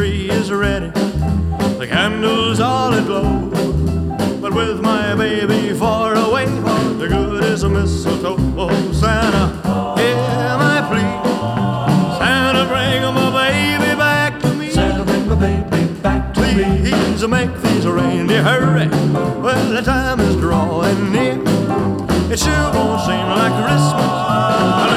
tree is ready, the candles all aglow. But with my baby far away, what the good is a mistletoe? Oh, Santa, hear my plea. Santa, bring my baby back to me. Santa, bring my baby back to me. Please make these reindeer hurry. Well, the time is drawing near. It sure won't seem like Christmas